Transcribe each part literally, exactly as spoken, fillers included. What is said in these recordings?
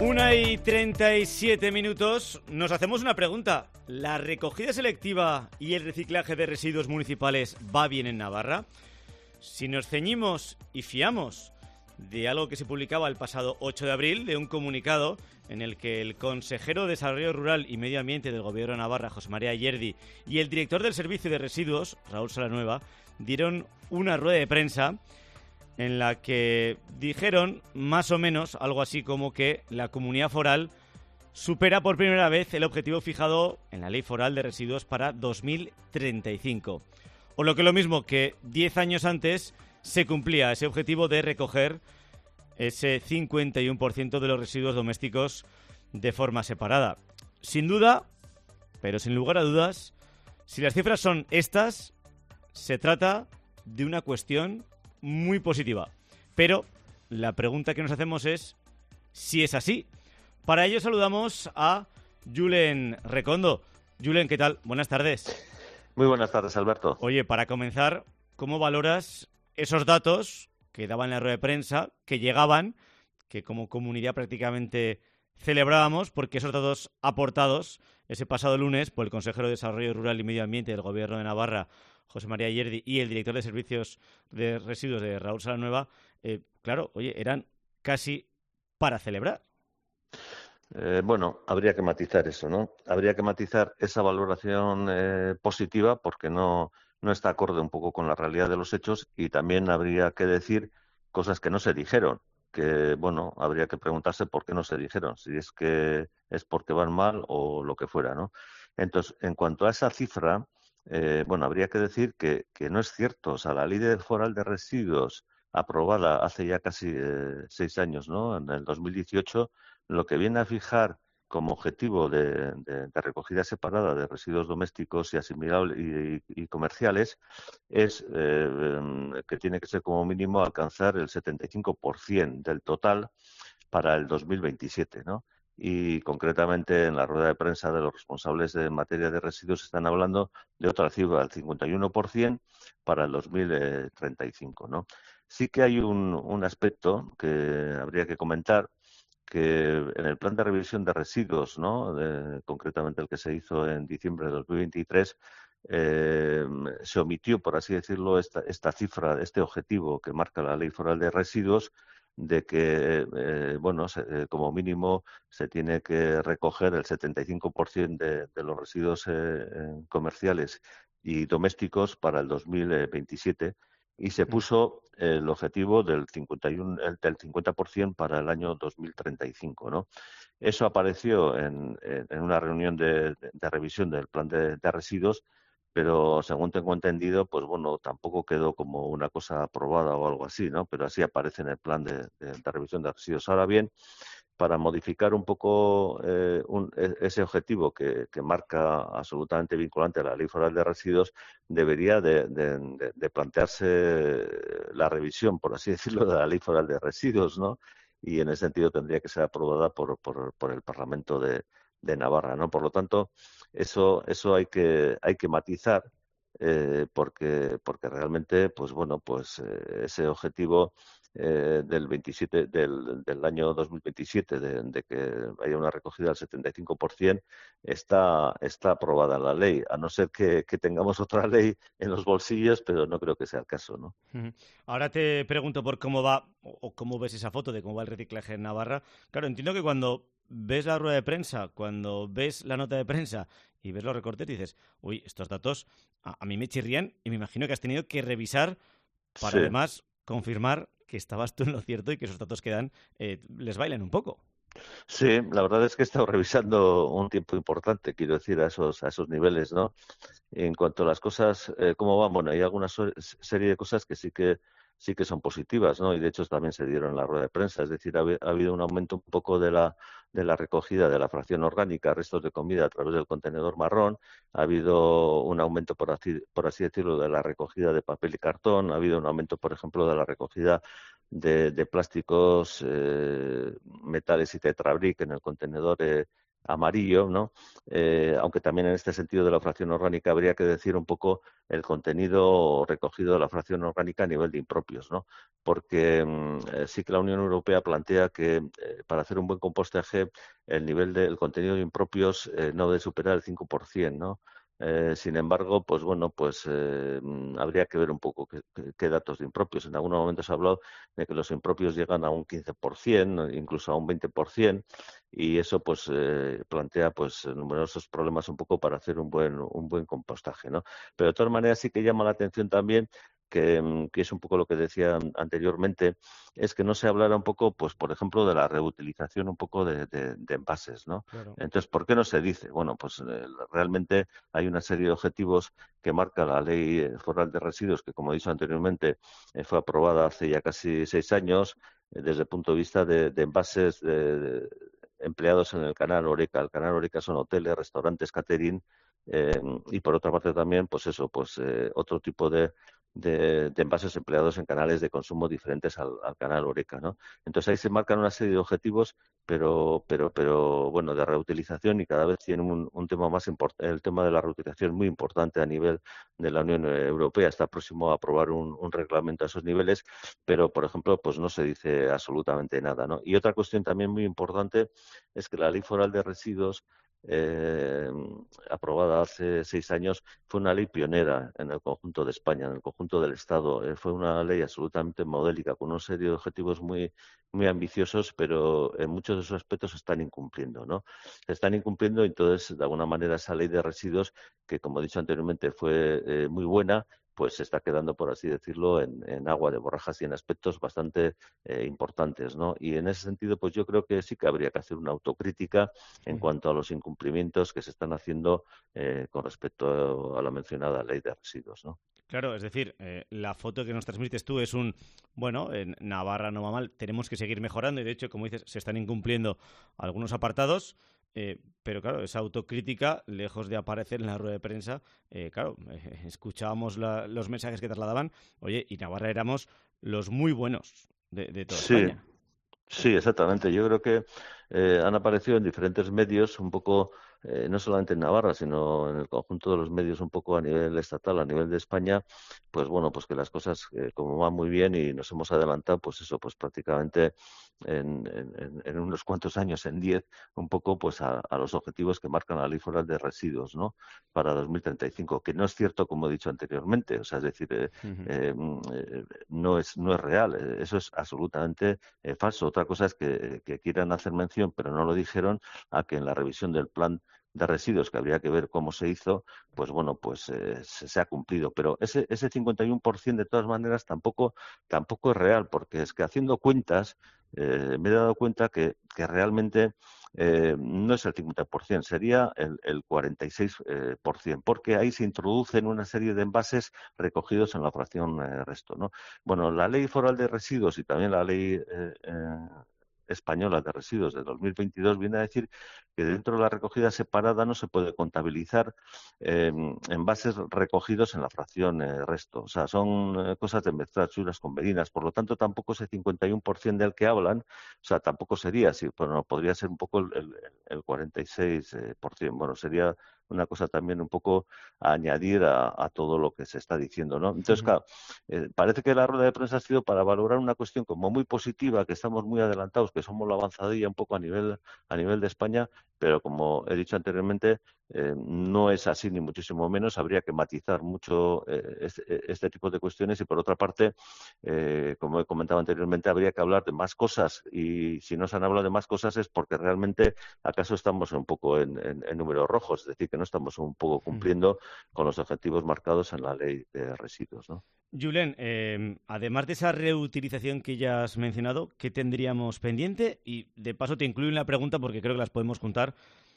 Una y treinta y siete minutos. Nos hacemos una pregunta. ¿La recogida selectiva y el reciclaje de residuos municipales va bien en Navarra? Si nos ceñimos y fiamos de algo que se publicaba el pasado ocho de abril, de un comunicado en el que el consejero de Desarrollo Rural y Medio Ambiente del Gobierno de Navarra, José María Yerdi, y el director del Servicio de Residuos, Raúl Salanueva, dieron una rueda de prensa en la que dijeron más o menos algo así como que la comunidad foral supera por primera vez el objetivo fijado en la Ley Foral de Residuos para dos mil treinta y cinco. O lo que es lo mismo, que diez años antes se cumplía ese objetivo de recoger ese cincuenta y uno por ciento de los residuos domésticos de forma separada. Sin duda, pero sin lugar a dudas, si las cifras son estas, se trata de una cuestión muy positiva. Pero la pregunta que nos hacemos es si es así. Para ello saludamos a Julen Recondo. Julen, ¿qué tal? Buenas tardes. Muy buenas tardes, Alberto. Oye, para comenzar, ¿cómo valoras esos datos que daban en la rueda de prensa, que llegaban, que como comunidad prácticamente celebrábamos, porque esos datos aportados ese pasado lunes por el consejero de Desarrollo Rural y Medio Ambiente del Gobierno de Navarra, José María Yerdi, y el director de Servicios de Residuos de Raúl Salanueva, eh, claro, oye, eran casi para celebrar? Eh, bueno, habría que matizar eso, ¿no? Habría que matizar esa valoración eh, positiva porque no, no está acorde un poco con la realidad de los hechos, y también habría que decir cosas que no se dijeron, que, bueno, habría que preguntarse por qué no se dijeron, si es que es porque van mal o lo que fuera, ¿no? Entonces, en cuanto a esa cifra, eh, bueno, habría que decir que, que no es cierto. O sea, la Ley de Foral de Residuos aprobada hace ya casi eh, seis años, ¿no? En el dos mil dieciocho, lo que viene a fijar como objetivo de, de, de recogida separada de residuos domésticos y asimilables y, y, y comerciales es eh, que tiene que ser como mínimo alcanzar el setenta y cinco por ciento del total para el dos mil veintisiete, ¿no? Y concretamente en la rueda de prensa de los responsables de materia de residuos están hablando de otra cifra, el cincuenta y uno por ciento para el dos mil treinta y cinco, ¿no? Sí que hay un, un aspecto que habría que comentar, que en el plan de revisión de residuos, ¿no? De, concretamente el que se hizo en diciembre de dos mil veintitrés, eh, se omitió, por así decirlo, esta, esta cifra, este objetivo que marca la Ley Foral de Residuos, de que, eh, bueno, se, eh, como mínimo se tiene que recoger el setenta y cinco por ciento de, de los residuos eh, comerciales y domésticos para el dos mil veintisiete, y se puso el objetivo del cincuenta y uno, del cincuenta por ciento para el año dos mil treinta y cinco, ¿no? Eso apareció en, en una reunión de, de, de revisión del plan de, de residuos, pero según tengo entendido, pues bueno, tampoco quedó como una cosa aprobada o algo así, ¿no? Pero así aparece en el plan de, de, de revisión de residuos. Ahora bien, para modificar un poco eh, un, ese objetivo que, que marca absolutamente vinculante a la Ley Foral de Residuos, debería de, de, de, de plantearse la revisión, por así decirlo, de la Ley Foral de Residuos, ¿no? Y en ese sentido tendría que ser aprobada por, por, por el Parlamento de, de Navarra, ¿no? Por lo tanto, eso, eso hay que, hay que matizar, eh, porque, porque realmente, pues bueno, pues eh, ese objetivo Eh, del veintisiete del, del año dos mil veintisiete de, de que haya una recogida del setenta y cinco por ciento está está aprobada la ley, a no ser que, que tengamos otra ley en los bolsillos, pero no creo que sea el caso, ¿no? Ahora te pregunto por cómo va o cómo ves esa foto de cómo va el reciclaje en Navarra. Claro, entiendo que cuando ves la rueda de prensa, cuando ves la nota de prensa y ves los recortes, dices, uy, estos datos a, a mí me chirrían, y me imagino que has tenido que revisar para, sí, además confirmar que estabas tú en lo cierto y que esos datos que dan eh, les bailan un poco. Sí, la verdad es que he estado revisando un tiempo importante, quiero decir, a esos a esos niveles, ¿no? En cuanto a las cosas, eh, cómo van, bueno, hay alguna so- serie de cosas que sí que sí que son positivas, ¿no? Y de hecho también se dieron en la rueda de prensa, es decir, ha, ha habido un aumento un poco de la de la recogida de la fracción orgánica, restos de comida a través del contenedor marrón, ha habido un aumento, por así, por así decirlo, de la recogida de papel y cartón, ha habido un aumento, por ejemplo, de la recogida de, de plásticos, eh, metales y tetrabric en el contenedor eh, amarillo, ¿no? Eh, aunque también en este sentido de la fracción orgánica habría que decir un poco el contenido recogido de la fracción orgánica a nivel de impropios, ¿no? Porque mm, eh, sí que la Unión Europea plantea que eh, para hacer un buen compostaje el nivel del contenido de impropios eh, no debe superar el cinco por ciento, ¿no? Eh, sin embargo, pues bueno, pues eh, mm, habría que ver un poco qué, qué- qué datos de impropios. En algunos momentos se ha hablado de que los impropios llegan a un quince por ciento, incluso a un veinte por ciento, y eso pues eh, plantea pues numerosos problemas un poco para hacer un buen un buen compostaje, ¿no? Pero de todas maneras sí que llama la atención también que, mm, que es un poco lo que decía anteriormente, es que no se hablara un poco, pues por ejemplo, de la reutilización un poco de, de- de envases, ¿no? Claro. Entonces, ¿por qué no se dice? Bueno, pues eh, realmente hay una serie de objetivos que marca la Ley eh, Foral de Residuos, que como he dicho anteriormente, eh, fue aprobada hace ya casi seis años, eh, desde el punto de vista de, de envases de, de- empleados en el canal Oreca. El canal Oreca son hoteles, restaurantes, catering, eh, y por otra parte también, pues eso, pues eh, otro tipo de, de, de envases empleados en canales de consumo diferentes al, al canal Oreca, ¿no? Entonces ahí se marcan una serie de objetivos, pero, pero, pero bueno, de reutilización, y cada vez tiene un, un tema más importante, el tema de la reutilización muy importante a nivel de la Unión Europea. Está próximo a aprobar un, un reglamento a esos niveles, pero por ejemplo, pues no se dice absolutamente nada, ¿no? Y otra cuestión también muy importante es que la Ley Foral de Residuos, eh, aprobada hace seis años, fue una ley pionera en el conjunto de España, en el conjunto del Estado. Eh, fue una ley absolutamente modélica, con una serie de objetivos muy, muy ambiciosos, pero en muchos de esos aspectos se están incumpliendo, ¿no? Se están incumpliendo, y entonces, de alguna manera, esa ley de residuos, que como he dicho anteriormente fue eh, muy buena, pues se está quedando, por así decirlo, en, en agua de borrajas y en aspectos bastante eh, importantes, ¿no? Y en ese sentido, pues yo creo que sí que habría que hacer una autocrítica en Sí. cuanto a los incumplimientos que se están haciendo eh, con respecto a la mencionada ley de residuos, ¿no? Claro, es decir, eh, la foto que nos transmites tú es un, bueno, en Navarra no va mal, tenemos que seguir mejorando y de hecho, como dices, se están incumpliendo algunos apartados, eh, pero claro, esa autocrítica, lejos de aparecer en la rueda de prensa, eh, claro, eh, escuchábamos la- los mensajes que trasladaban, oye, y Navarra éramos los muy buenos de, de toda Sí, España. sí, exactamente. Yo creo que eh, han aparecido en diferentes medios, un poco, eh, no solamente en Navarra, sino en el conjunto de los medios, un poco a nivel estatal, a nivel de España, pues bueno, pues que las cosas eh, como van muy bien y nos hemos adelantado, pues eso, pues prácticamente en, en- en unos cuantos años, en diez, un poco pues a, a los objetivos que marcan la Ley Foral de Residuos, ¿no? Para dos mil treinta y cinco, que no es cierto como he dicho anteriormente, o sea, es decir, eh, Ujú. eh, mm, eh, no es, no es real, eh, eso es absolutamente eh, falso. Otra cosa es que, que quieran hacer mención, pero no lo dijeron, a que en la revisión del plan de residuos, que habría que ver cómo se hizo, pues bueno, pues eh, se, se ha cumplido. Pero ese, ese cincuenta y uno por ciento de todas maneras tampoco, tampoco es real, porque es que haciendo cuentas eh, me he dado cuenta que, que realmente eh, no es el cincuenta por ciento, sería el, el cuarenta y seis por ciento, porque ahí se introducen una serie de envases recogidos en la fracción eh, resto, ¿no? Bueno, la Ley Foral de Residuos y también la Ley eh, eh, Española de Residuos de dos mil veintidós viene a decir que dentro de la recogida separada no se puede contabilizar eh, envases recogidos en la fracción eh, resto. O sea, son eh, cosas de mezclar chulas con medidas. Por lo tanto, tampoco ese cincuenta y uno por ciento del que hablan, o sea, tampoco sería así. Bueno, podría ser un poco el, el, el cuarenta y seis por ciento. Bueno, sería una cosa también un poco a añadir a, a todo lo que se está diciendo, ¿no? Entonces, Ujú. claro, eh, parece que la rueda de prensa ha sido para valorar una cuestión como muy positiva, que estamos muy adelantados, que somos la avanzadilla un poco a nivel, a nivel de España, pero como he dicho anteriormente, eh, no es así ni muchísimo menos. Habría que matizar mucho eh, este, este, tipo de cuestiones y, por otra parte, eh, como he comentado anteriormente, habría que hablar de más cosas, y si no se han hablado de más cosas es porque realmente acaso estamos un poco en, en, en números rojos, es decir, que no estamos un poco Ujú. cumpliendo con los objetivos marcados en la ley de residuos, ¿no? Julen, eh, además de esa reutilización que ya has mencionado, ¿qué tendríamos pendiente? Y de paso te incluyo en la pregunta porque creo que las podemos juntar.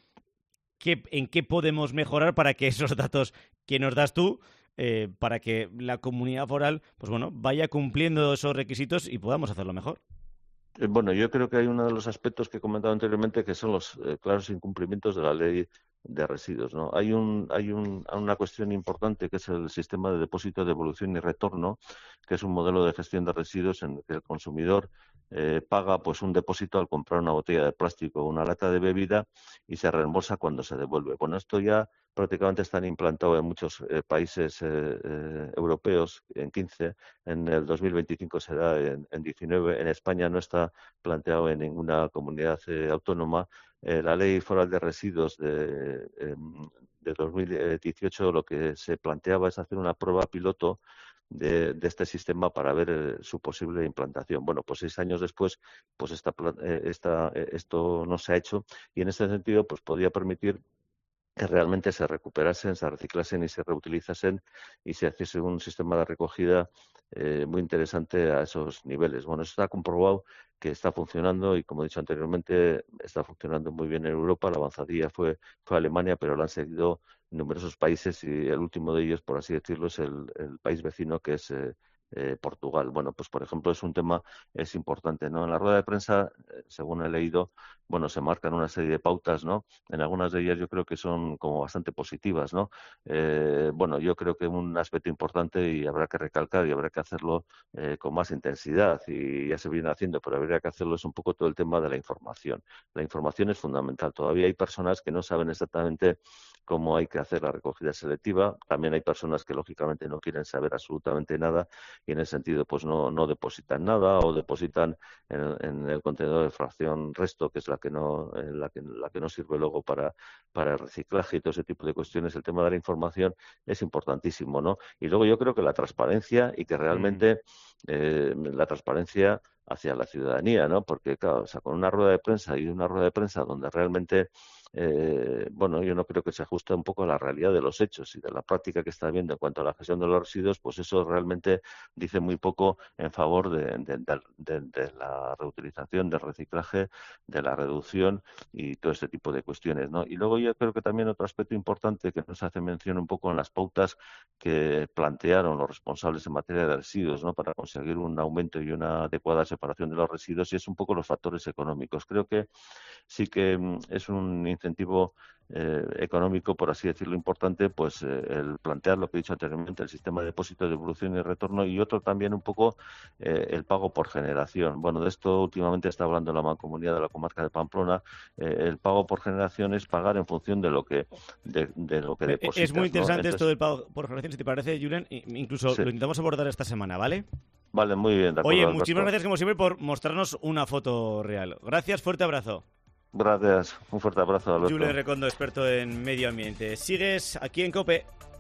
¿Qué, ¿En qué podemos mejorar para que esos datos que nos das tú, eh, para que la comunidad foral, pues bueno, vaya cumpliendo esos requisitos y podamos hacerlo mejor? Eh, Bueno, yo creo que hay uno de los aspectos que he comentado anteriormente, que son los eh, claros incumplimientos de la ley de residuos, ¿no? Hay un hay un, una cuestión importante que es el sistema de depósito, devolución y retorno, que es un modelo de gestión de residuos en el que el consumidor eh, paga pues un depósito al comprar una botella de plástico o una lata de bebida y se reembolsa cuando se devuelve. Bueno, esto ya prácticamente está implantado en muchos eh, países eh, eh, europeos, en quince, en el dos mil veinticinco será en, en diecinueve, en España no está planteado en ninguna comunidad eh, autónoma. Eh, la Ley Foral de Residuos de, eh, de dos mil dieciocho lo que se planteaba es hacer una prueba piloto de, de este sistema para ver eh, su posible implantación. Bueno, pues seis años después, pues esta, eh, esta, eh, esto no se ha hecho y en este sentido, pues podría permitir que realmente se recuperasen, se reciclasen y se reutilizasen y se hiciese un sistema de recogida eh, muy interesante a esos niveles. Bueno, eso está comprobado que está funcionando y, como he dicho anteriormente, está funcionando muy bien en Europa. La avanzadilla fue, fue Alemania, pero lo han seguido numerosos países y el último de ellos, por así decirlo, es el, el país vecino que es eh, eh, Portugal. Bueno, pues por ejemplo es un tema, es importante, ¿no? En la rueda de prensa, eh, según he leído, bueno, se marcan una serie de pautas, ¿no? En algunas de ellas yo creo que son como bastante positivas, ¿no? Eh, bueno, yo creo que un aspecto importante y habrá que recalcar y habrá que hacerlo eh, con más intensidad y ya se viene haciendo, pero habría que hacerlo es un poco todo el tema de la información. La información es fundamental. Todavía hay personas que no saben exactamente cómo hay que hacer la recogida selectiva. También hay personas que lógicamente no quieren saber absolutamente nada y en ese sentido pues no, no depositan nada o depositan en, en el contenedor de fracción resto, que es la que no la que, la que no sirve luego para, para el reciclaje y todo ese tipo de cuestiones. El tema de la información es importantísimo, ¿no? Y luego yo creo que la transparencia y que realmente eh, la transparencia hacia la ciudadanía, ¿no? Porque, claro, o sea, con una rueda de prensa y una rueda de prensa donde realmente Eh, bueno, yo no creo que se ajuste un poco a la realidad de los hechos y de la práctica que está habiendo en cuanto a la gestión de los residuos, pues eso realmente dice muy poco en favor de, de, de, de, de la reutilización, del reciclaje, de la reducción y todo este tipo de cuestiones, ¿no? Y luego yo creo que también otro aspecto importante que nos hace mención un poco en las pautas que plantearon los responsables en materia de residuos, ¿no? Para conseguir un aumento y una adecuada separación de los residuos y es un poco los factores económicos. Creo que sí que es un incentivo eh, económico, por así decirlo, importante, pues eh, el plantear lo que he dicho anteriormente, el sistema de depósito, devolución y retorno, y otro también un poco eh, el pago por generación. Bueno, de esto últimamente está hablando la Mancomunidad de la Comarca de Pamplona. Eh, el pago por generación es pagar en función de lo que de, de lo que depositas. Es muy interesante, ¿no? Entonces, esto del pago por generación, si te parece, Julen, incluso sí. Lo intentamos abordar esta semana, ¿vale? Vale, muy bien. De acuerdo, Oye, Alberto. Muchísimas gracias como siempre por mostrarnos una foto real. Gracias, fuerte abrazo. Gracias, un fuerte abrazo, Alberto. Julen Recondo, experto en medio ambiente. Sigues aquí en COPE.